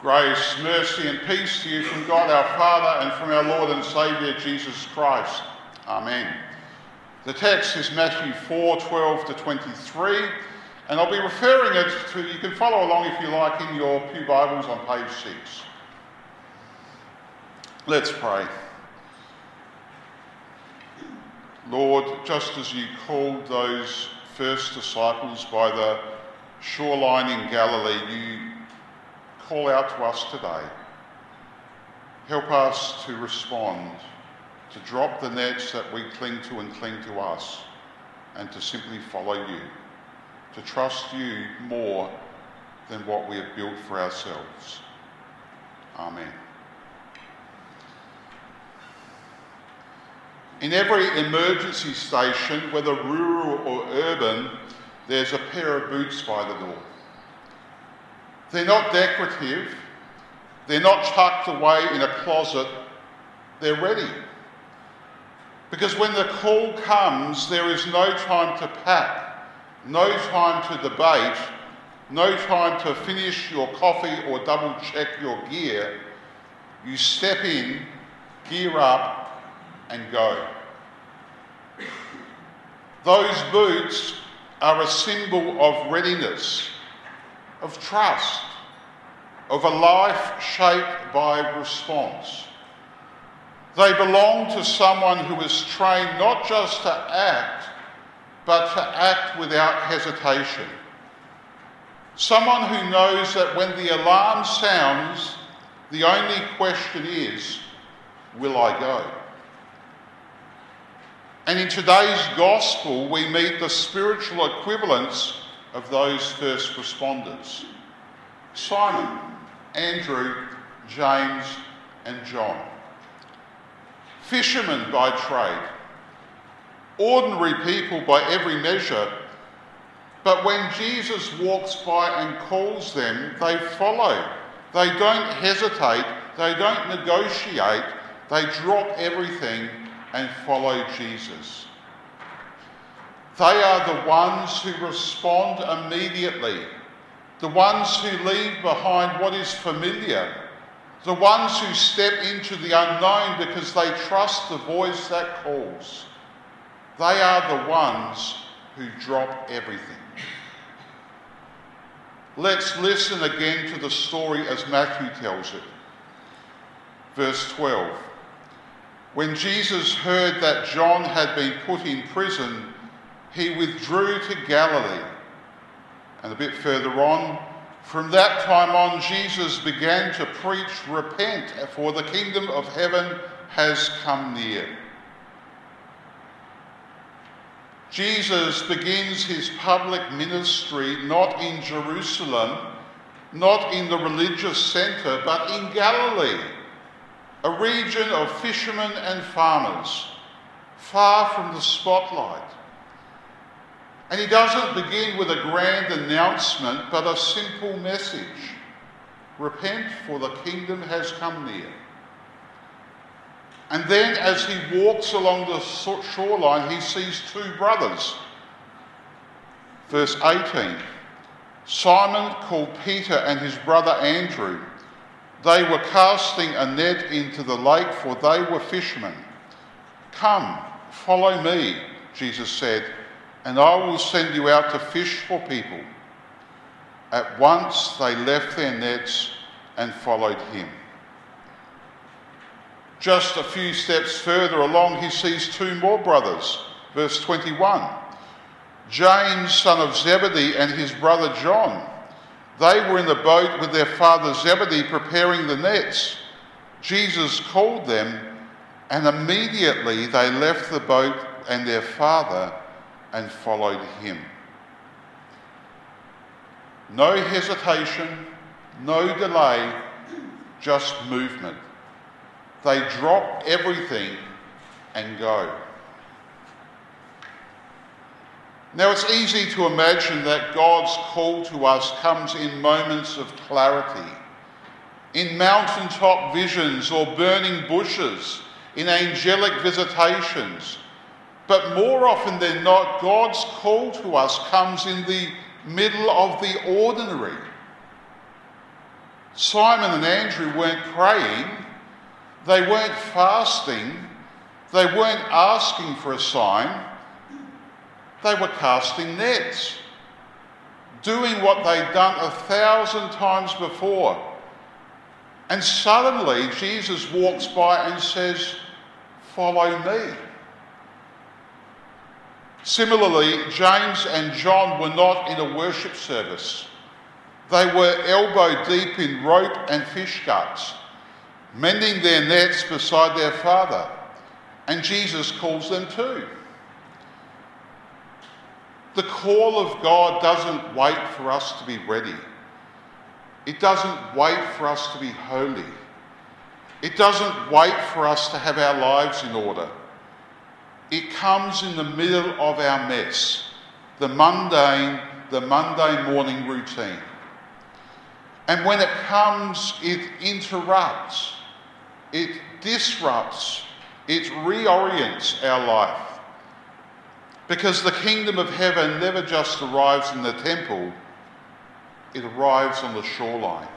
Grace, mercy and peace to you from God our Father and from our Lord and Saviour Jesus Christ. Amen. The text is Matthew 4:12 to 23, and I'll be referring it to, you can follow along if you like in your Pew Bibles on page 6. Let's pray. Lord, just as you called those first disciples by the shoreline in Galilee, you call out to us today. Help us to respond, to drop the nets that we cling to and cling to us, and to simply follow you, to trust you more than what we have built for ourselves. Amen. In every emergency station, whether rural or urban, there's a pair of boots by the door. They're not decorative, they're not tucked away in a closet, they're ready. Because when the call comes, there is no time to pack, no time to debate, no time to finish your coffee or double check your gear. You step in, gear up, and go. Those boots are a symbol of readiness, of trust, of a life shaped by response. They belong to someone who is trained not just to act, but to act without hesitation. Someone who knows that when the alarm sounds, the only question is, will I go? And in today's gospel, we meet the spiritual equivalents of those first responders: Simon, Andrew, James, and John. Fishermen by trade, ordinary people by every measure, but when Jesus walks by and calls them, they follow. They don't hesitate, they don't negotiate, they drop everything and follow Jesus. They are the ones who respond immediately, the ones who leave behind what is familiar, the ones who step into the unknown because they trust the voice that calls. They are the ones who drop everything. Let's listen again to the story as Matthew tells it. Verse 12. When Jesus heard that John had been put in prison, he withdrew to Galilee. And a bit further on, from that time on, Jesus began to preach, "Repent, for the kingdom of heaven has come near." Jesus begins his public ministry not in Jerusalem, not in the religious centre, but in Galilee, a region of fishermen and farmers, far from the spotlight. And he doesn't begin with a grand announcement, but a simple message: repent, for the kingdom has come near. And then as he walks along the shoreline, he sees two brothers. Verse 18, Simon, called Peter, and his brother Andrew. They were casting a net into the lake, for they were fishermen. "Come, follow me," Jesus said, "and I will send you out to fish for people." At once they left their nets and followed him. Just a few steps further along, he sees two more brothers. Verse 21. James, son of Zebedee, and his brother John. They were in the boat with their father Zebedee preparing the nets. Jesus called them, and immediately they left the boat and their father and followed him. No hesitation, no delay, just movement. They drop everything and go. Now, it's easy to imagine that God's call to us comes in moments of clarity, in mountaintop visions or burning bushes, in angelic visitations. But more often than not, God's call to us comes in the middle of the ordinary. Simon and Andrew weren't praying, they weren't fasting, they weren't asking for a sign, they were casting nets, doing what they'd done 1,000 times before. And suddenly Jesus walks by and says, "Follow me." Similarly, James and John were not in a worship service. They were elbow deep in rope and fish guts, mending their nets beside their father, and Jesus calls them too. The call of God doesn't wait for us to be ready. It doesn't wait for us to be holy. It doesn't wait for us to have our lives in order. It comes in the middle of our mess, the mundane morning routine. And when it comes, it interrupts, it disrupts, it reorients our life. Because the kingdom of heaven never just arrives in the temple, it arrives on the shoreline.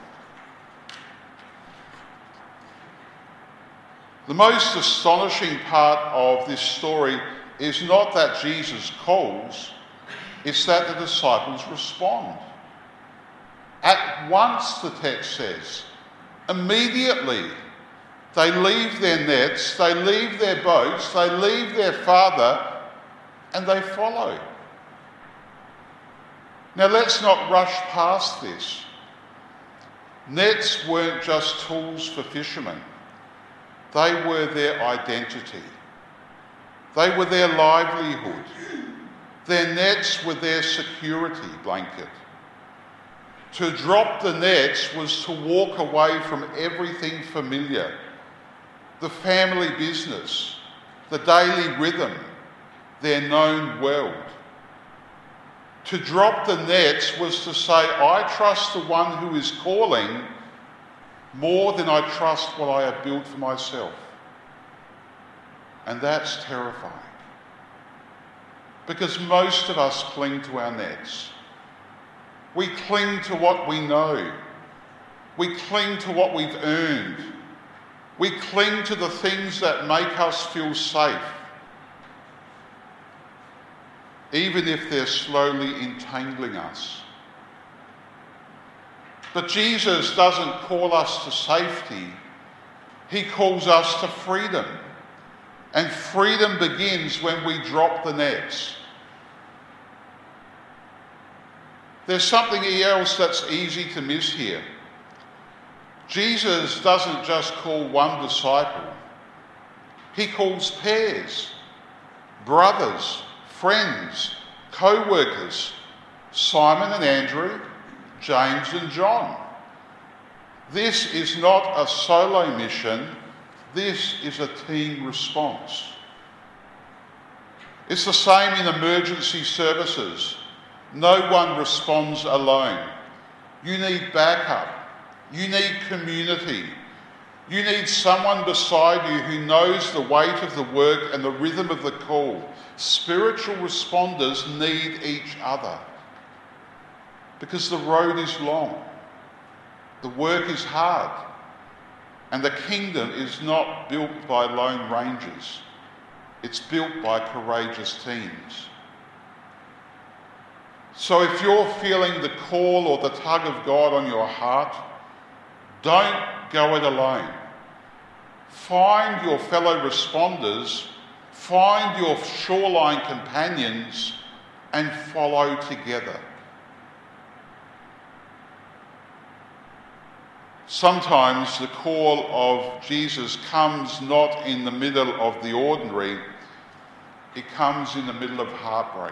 The most astonishing part of this story is not that Jesus calls, it's that the disciples respond. At once, the text says, immediately, they leave their nets, they leave their boats, they leave their father, and they follow. Now let's not rush past this. Nets weren't just tools for fishermen. They were their identity. They were their livelihood. Their nets were their security blanket. To drop the nets was to walk away from everything familiar, the family business, the daily rhythm, their known world. To drop the nets was to say, I trust the one who is calling more than I trust what I have built for myself. And that's terrifying. Because most of us cling to our nets. We cling to what we know. We cling to what we've earned. We cling to the things that make us feel safe, even if they're slowly entangling us. But Jesus doesn't call us to safety. He calls us to freedom. And freedom begins when we drop the nets. There's something else that's easy to miss here. Jesus doesn't just call one disciple. He calls pairs, brothers, friends, co-workers, Simon and Andrew, James and John. This is not a solo mission. This is a team response. It's the same in emergency services. No one responds alone. You need backup. You need community. You need someone beside you who knows the weight of the work and the rhythm of the call. Spiritual responders need each other because the road is long, the work is hard, and the kingdom is not built by lone rangers. It's built by courageous teams. So if you're feeling the call or the tug of God on your heart, don't go it alone. Find your fellow responders, find your shoreline companions, and follow together. Sometimes the call of Jesus comes not in the middle of the ordinary, it comes in the middle of heartbreak.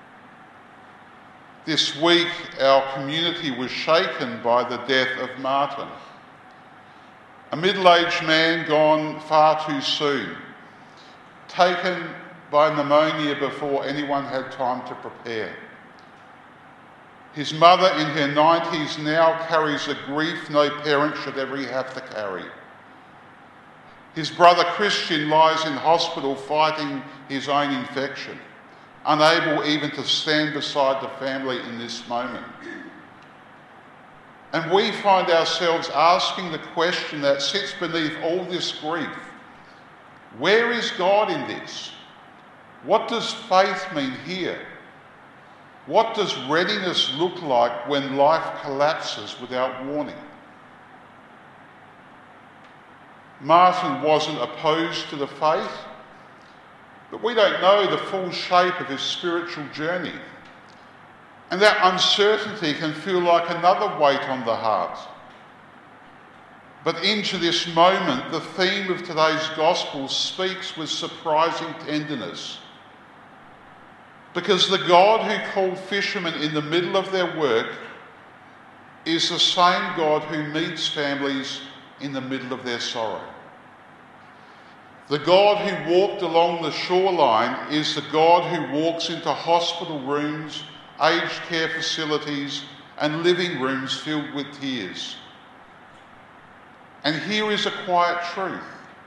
This week, our community was shaken by the death of Martin, a middle-aged man gone far too soon, taken by pneumonia before anyone had time to prepare. His mother in her 90s now carries a grief no parent should ever have to carry. His brother Christian lies in hospital fighting his own infection, unable even to stand beside the family in this moment. And we find ourselves asking the question that sits beneath all this grief. Where is God in this? What does faith mean here? What does readiness look like when life collapses without warning? Martin wasn't opposed to the faith, but we don't know the full shape of his spiritual journey. And that uncertainty can feel like another weight on the heart. But into this moment, the theme of today's gospel speaks with surprising tenderness. Because the God who called fishermen in the middle of their work is the same God who meets families in the middle of their sorrow. The God who walked along the shoreline is the God who walks into hospital rooms, aged care facilities, and living rooms filled with tears. And here is a quiet truth.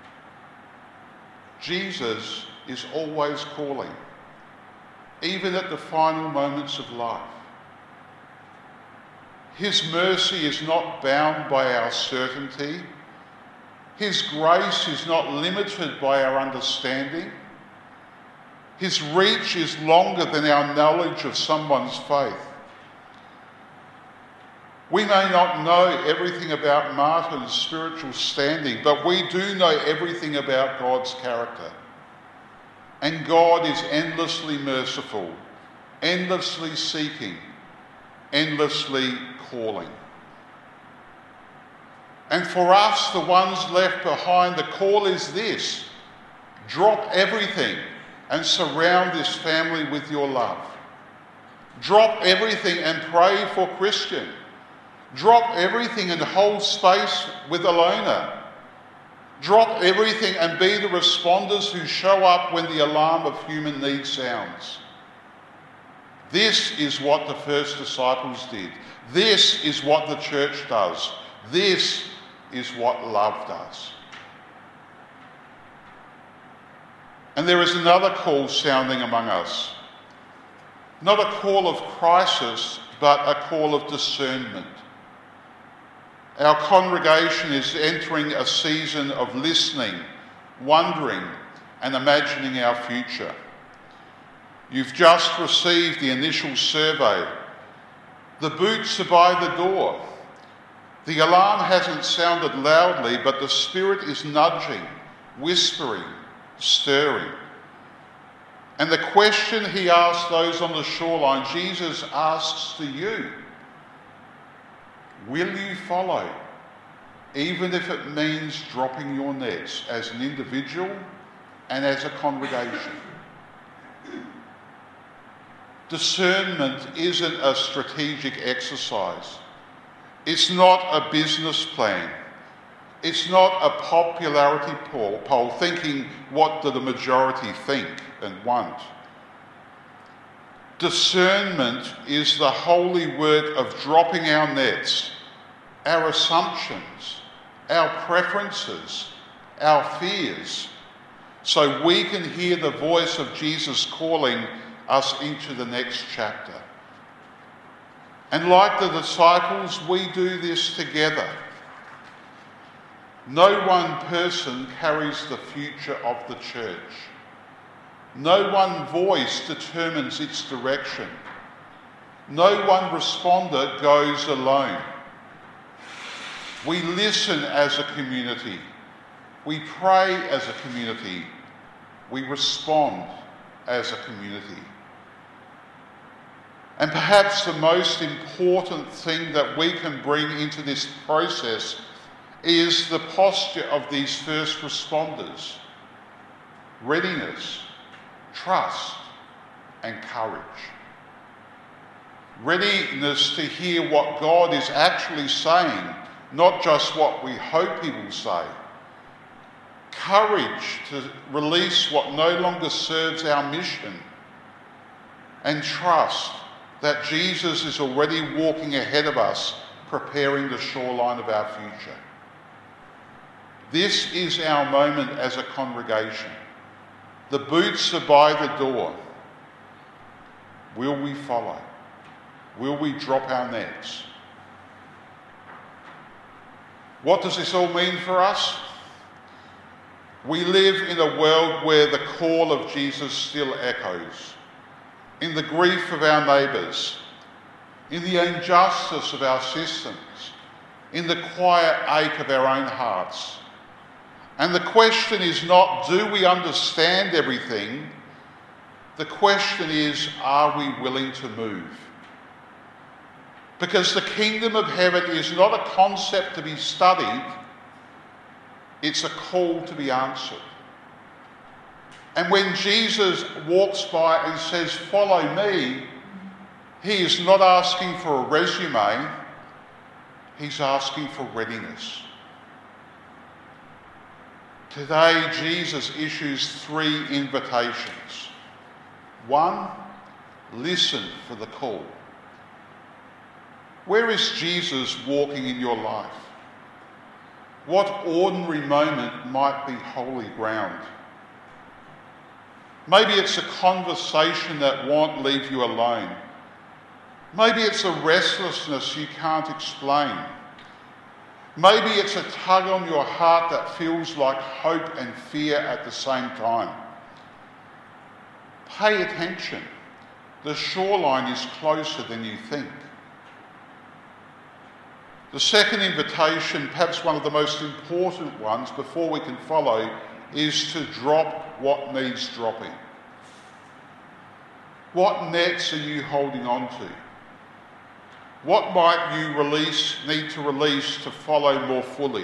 Jesus is always calling, even at the final moments of life. His mercy is not bound by our certainty. His grace is not limited by our understanding. His reach is longer than our knowledge of someone's faith. We may not know everything about Martin's spiritual standing, but we do know everything about God's character. And God is endlessly merciful, endlessly seeking, endlessly calling. And for us, the ones left behind, the call is this: drop everything and surround this family with your love. Drop everything and pray for Christian. Drop everything and hold space with Alona. Drop everything and be the responders who show up when the alarm of human need sounds. This is what the first disciples did. This is what the church does. This is what love does. And there is another call sounding among us. Not a call of crisis, but a call of discernment. Our congregation is entering a season of listening, wondering, and imagining our future. You've just received the initial survey. The boots are by the door. The alarm hasn't sounded loudly, but the Spirit is nudging, whispering, stirring. And the question he asked those on the shoreline, Jesus asks to you: will you follow, even if it means dropping your nets as an individual and as a congregation? Discernment isn't a strategic exercise. It's not a business plan. It's not a popularity poll thinking, what do the majority think and want? Discernment is the holy work of dropping our nets, our assumptions, our preferences, our fears, so we can hear the voice of Jesus calling us into the next chapter. And like the disciples, we do this together. No one person carries the future of the church. No one voice determines its direction. No one responder goes alone. We listen as a community. We pray as a community. We respond as a community. And perhaps the most important thing that we can bring into this process is the posture of these first responders: readiness, trust, and courage. Readiness to hear what God is actually saying, not just what we hope he will say. Courage to release what no longer serves our mission. And trust that Jesus is already walking ahead of us, preparing the shoreline of our future. This is our moment as a congregation. The boots are by the door. Will we follow? Will we drop our nets? What does this all mean for us? We live in a world where the call of Jesus still echoes, in the grief of our neighbours, in the injustice of our systems, in the quiet ache of our own hearts. And the question is not, do we understand everything? The question is, are we willing to move? Because the kingdom of heaven is not a concept to be studied, it's a call to be answered. And when Jesus walks by and says, "Follow me," he is not asking for a resume, he's asking for readiness. Today, Jesus issues 3 invitations. 1, listen for the call. Where is Jesus walking in your life? What ordinary moment might be holy ground? Maybe it's a conversation that won't leave you alone. Maybe it's a restlessness you can't explain. Maybe it's a tug on your heart that feels like hope and fear at the same time. Pay attention. The shoreline is closer than you think. The second invitation, perhaps one of the most important ones before we can follow, is to drop what needs dropping. What nets are you holding on to? What might you need to release to follow more fully?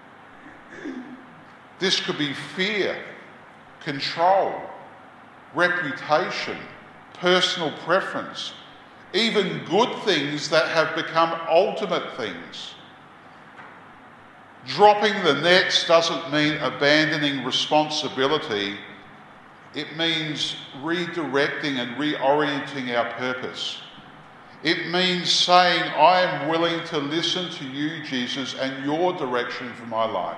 This could be fear, control, reputation, personal preference, even good things that have become ultimate things. Dropping the nets doesn't mean abandoning responsibility. It means redirecting and reorienting our purpose. It means saying, "I am willing to listen to you, Jesus, and your direction for my life."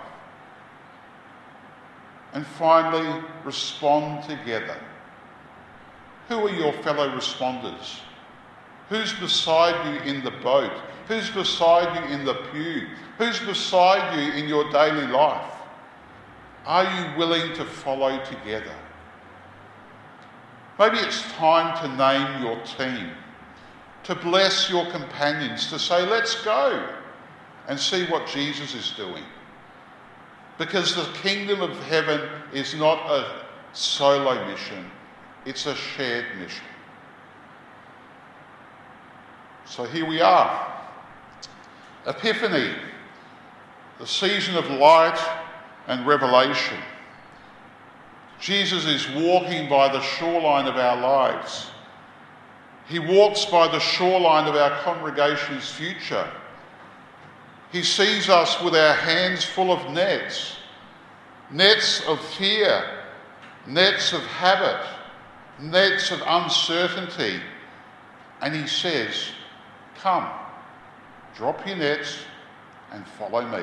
And finally, respond together. Who are your fellow responders? Who's beside you in the boat? Who's beside you in the pew? Who's beside you in your daily life? Are you willing to follow together? Maybe it's time to name your team, to bless your companions, to say, "Let's go and see what Jesus is doing." Because the kingdom of heaven is not a solo mission, it's a shared mission. So here we are. Epiphany, the season of light and revelation. Jesus is walking by the shoreline of our lives. He walks by the shoreline of our congregation's future. He sees us with our hands full of nets. Nets of fear, nets of habit, nets of uncertainty. And he says, "Come, drop your nets and follow me."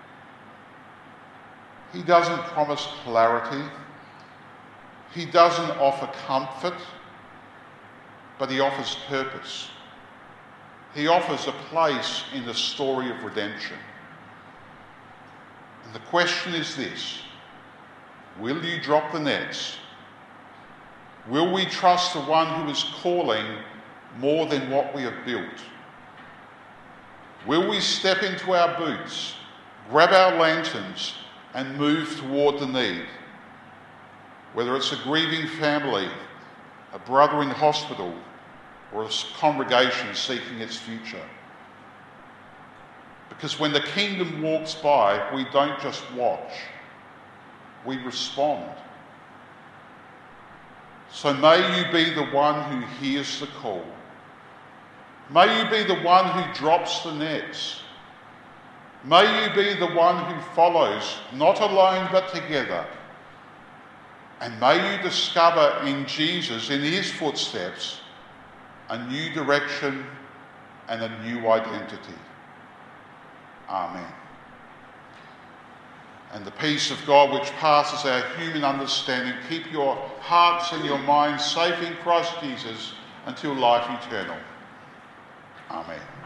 He doesn't promise clarity. He doesn't offer comfort, but he offers purpose. He offers a place in the story of redemption. And the question is this: will you drop the nets? Will we trust the one who is calling more than what we have built? Will we step into our boots, grab our lanterns, and move toward the need? Whether it's a grieving family, a brother in hospital, or a congregation seeking its future. Because when the kingdom walks by, we don't just watch, we respond. So may you be the one who hears the call. May you be the one who drops the nets. May you be the one who follows, not alone but together. And may you discover in Jesus, in his footsteps, a new direction and a new identity. Amen. And the peace of God, which passes our human understanding, keep your hearts and your minds safe in Christ Jesus until life eternal. Amen.